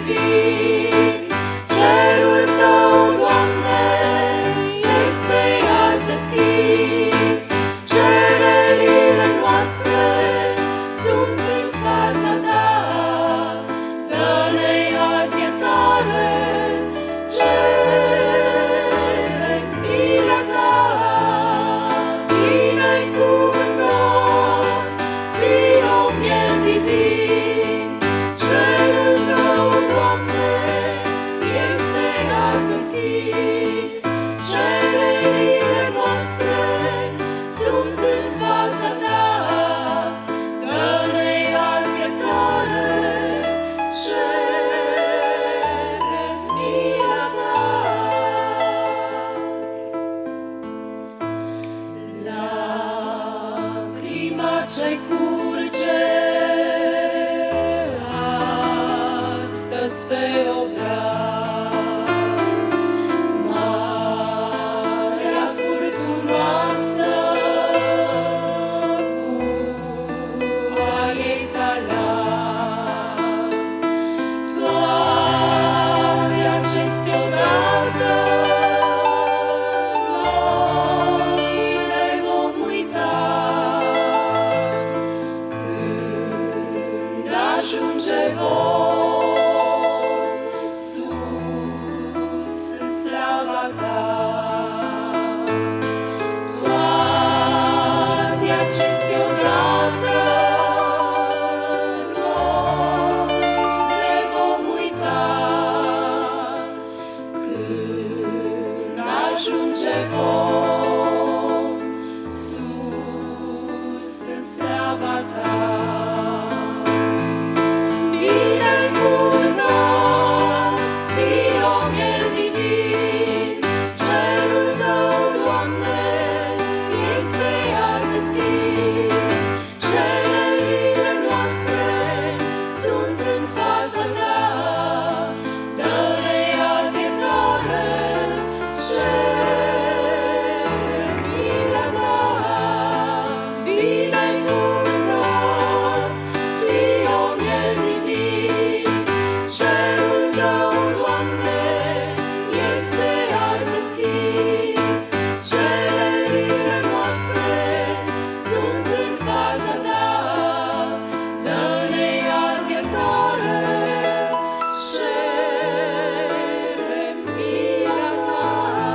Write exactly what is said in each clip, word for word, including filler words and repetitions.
divin. Cerul Tău, Doamne, este azi deschis. Cererile noastre sunt în fața Ta. Dă-ne azi iertare, cerem mila Ta. Binecuvântat, fii om miel divin. Cerul Tău, Doamne, este azi deschis. Cererile noastre sunt în fața Ta. Dă-ne azi iertare, cerem mila Ta. Lacrima ce curge astăzi pe obraz, marea furtunoasă cu a ei talas. Toate acestea odată noi le vom uita când ajunge vom sus în slava Ta. Toate acestea odată noi le vom uita când ajunge vom sus în slava Ta. Binecuvântat, fii om miel divin. Cerul Tău, Doamne, este azi deschis. Cererile noastre sunt în fața Ta. Dă-ne azi iertare, cerem mila Ta. Binecuvântat, fii om miel divin. Cerul Tău, Doamne, este azi deschis. Cererile noastre sunt în fața Ta. Dă-ne azi iertare, cerem mila Ta.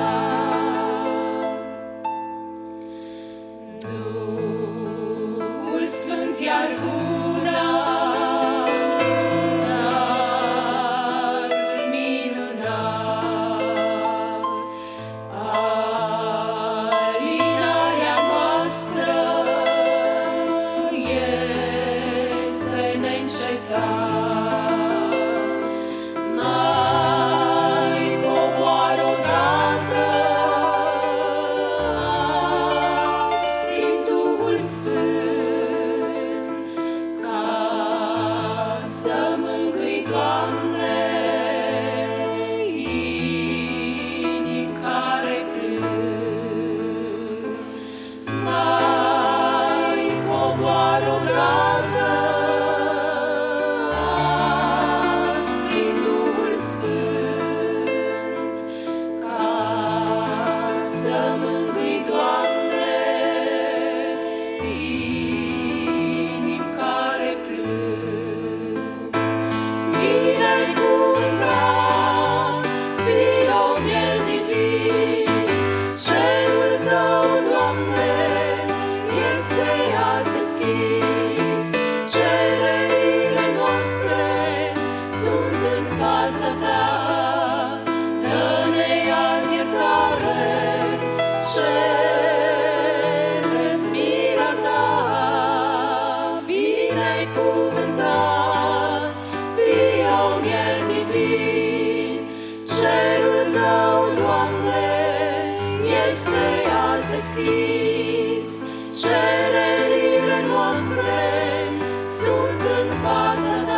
Duhul Sfânt iar una, darul minunat, alinarea noastră este neîncetat. Mai coboară odată azi prin Duhul Sfânt, ca să mângâi, Doamne, inimi care plâng. Mai coboară odată azi prin Duhul Sfânt, ca să mângâi, Doamne, inimi care plâng. Binecuvântat, fii om miel divin. Cerul Tău, Doamne, este azi deschis. Cererile noastre sunt în fața Ta. Dă-ne azi iertare, cerem mila Ta. Binecuvântat, fii om miel divin. Cerul Tău, Doamne, este azi deschis. Cererile noastre sunt în fața Ta.